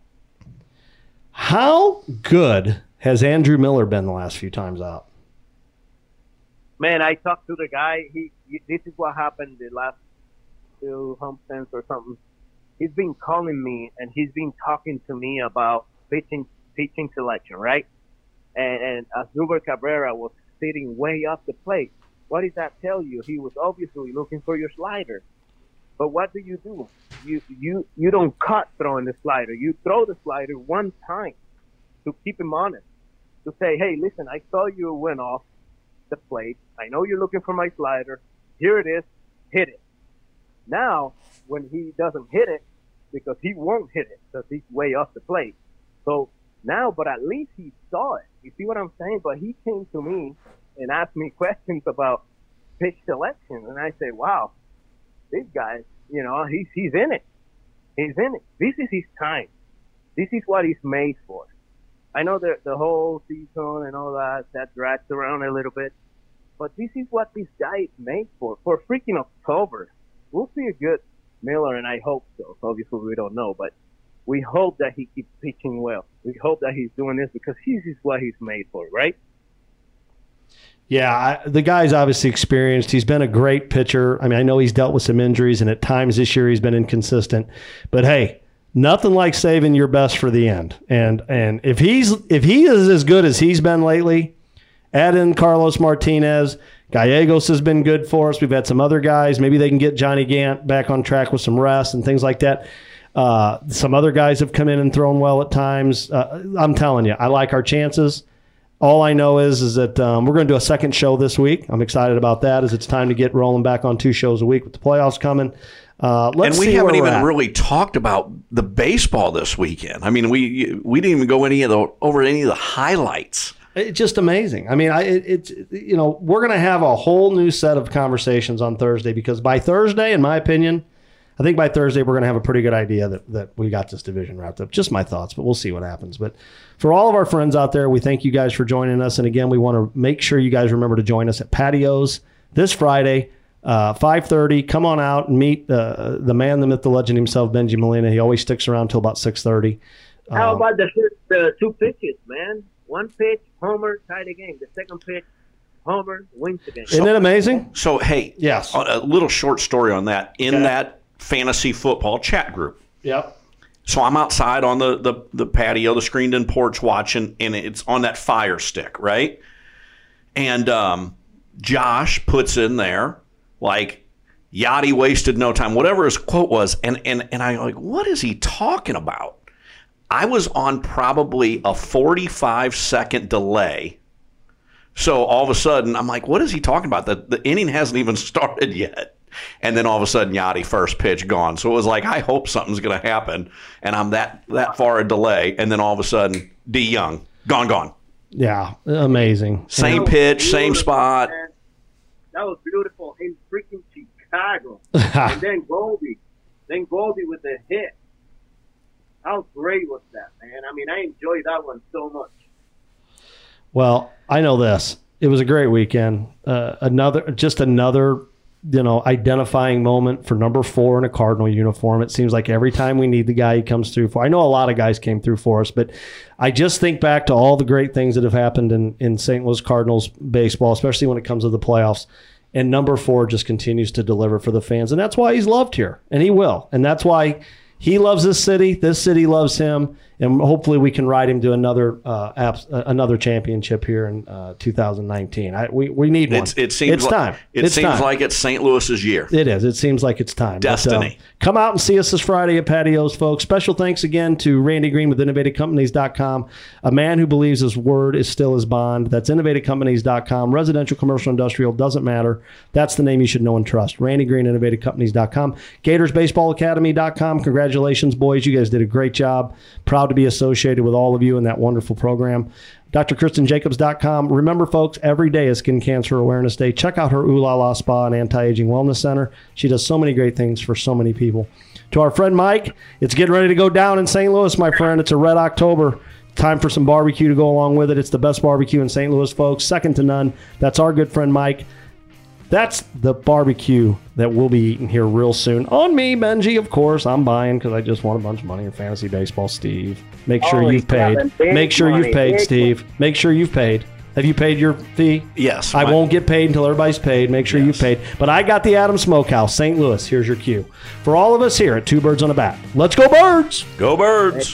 How good has Andrew Miller been the last few times out? Man, I talked to the guy. This is what happened the last 2 homestands or something. He's been calling me, and he's been talking to me about pitching selection, right? And Asdrubal Cabrera was sitting way off the plate. What does that tell you? He was obviously looking for your slider. But what do? You don't cut throwing the slider. You throw the slider one time to keep him honest. To say, hey, listen, I saw you went off the plate. I know you're looking for my slider. Here it is. Hit it. Now, when he doesn't hit it, because he won't hit it because he's way off the plate. So now, but at least he saw it. You see what I'm saying? But he came to me and asked me questions about pitch selection, and I say, wow, this guy, he's in it. He's in it. This is his time. This is what he's made for. I know that the whole season and all that drags around a little bit, but this is what this guy is made for freaking October. We'll see a good Miller, and I hope so. Obviously, we don't know, but we hope that he keeps pitching well. We hope that he's doing this because this is what he's made for, right? Yeah, the guy's obviously experienced. He's been a great pitcher. I mean, I know he's dealt with some injuries, and at times this year he's been inconsistent. But hey, nothing like saving your best for the end. And if he is as good as he's been lately, add in Carlos Martinez. Gallegos has been good for us. We've had some other guys. Maybe they can get Johnny Gant back on track with some rest and things like that. Some other guys have come in and thrown well at times. I'm telling you, I like our chances. All I know is that we're going to do a second show this week. I'm excited about that as it's time to get rolling back on 2 shows a week with the playoffs coming. And we haven't even really talked about the baseball this weekend. I mean, we didn't even go over any of the highlights. It's just amazing. I mean, we're going to have a whole new set of conversations on Thursday because by Thursday, in my opinion, I think by Thursday we're going to have a pretty good idea that we got this division wrapped up. Just my thoughts, but we'll see what happens. But for all of our friends out there, we thank you guys for joining us. And again, we want to make sure you guys remember to join us at Patios this Friday, 5:30. Come on out and meet the man, the myth, the legend himself, Benji Molina. He always sticks around till about 6:30. How about the 2 pitches, man? 1 pitch, homer, tie the game. The second pitch, homer, wins the game. Isn't it amazing? So, hey, yes, a little short story on that. In that fantasy football chat group. Yep. So I'm outside on the patio, the screened-in porch watching, and it's on that Fire Stick, right? And Josh puts in there, like, Yachty wasted no time, whatever his quote was. And I'm like, what is he talking about? I was on probably a 45-second delay. So all of a sudden, I'm like, what is he talking about? The inning hasn't even started yet. And then all of a sudden, Yachty, first pitch, gone. So it was like, I hope something's going to happen. And I'm that far a delay. And then all of a sudden, D. Young, gone. Yeah, amazing. Same pitch, same spot. Man. That was beautiful in freaking Chicago. And then Goldie with the hit. How great was that, man? I mean, I enjoyed that one so much. Well, I know this. It was a great weekend. Another identifying moment for number 4 in a Cardinal uniform. It seems like every time we need the guy, he comes through for. I know a lot of guys came through for us, but I just think back to all the great things that have happened in St. Louis Cardinals baseball, especially when it comes to the playoffs. And number 4 just continues to deliver for the fans. And that's why he's loved here. And he will. And that's why He loves this city loves him, and hopefully we can ride him to another championship here in 2019. We need one. It seems time. It seems like it's St. Louis's year. It is. It seems like it's time. Destiny. But, come out and see us this Friday at Patios, folks. Special thanks again to Randy Green with InnovativeCompanies.com, a man who believes his word is still his bond. That's InnovativeCompanies.com. Residential, commercial, industrial, doesn't matter. That's the name you should know and trust. Randy Green, InnovativeCompanies.com. GatorsBaseballAcademy.com. Congratulations, boys. You guys did a great job. Proud to be associated with all of you in that wonderful program. DrKristenJacobs.com. Remember, folks, every day is Skin Cancer Awareness Day. Check out her Ooh La La Spa and Anti-Aging Wellness Center. She does so many great things for so many people. To our friend Mike, it's getting ready to go down in St. Louis, my friend. It's a Red October. Time for some barbecue to go along with it. It's the best barbecue in St. Louis, folks. Second to none. That's our good friend Mike. That's the barbecue that we'll be eating here real soon. On me, Benji, of course. I'm buying because I just won a bunch of money in fantasy baseball, Steve. Make sure you've paid. Make sure you've paid, Steve. Make sure you've paid. Have you paid your fee? Yes. I won't get paid until everybody's paid. Make sure you've paid. But I got the Adams Smokehouse, St. Louis. Here's your cue. For all of us here at Two Birds on a Bat, let's go Birds! Go Birds!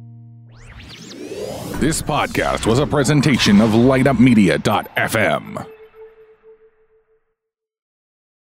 This podcast was a presentation of LightUpMedia.fm.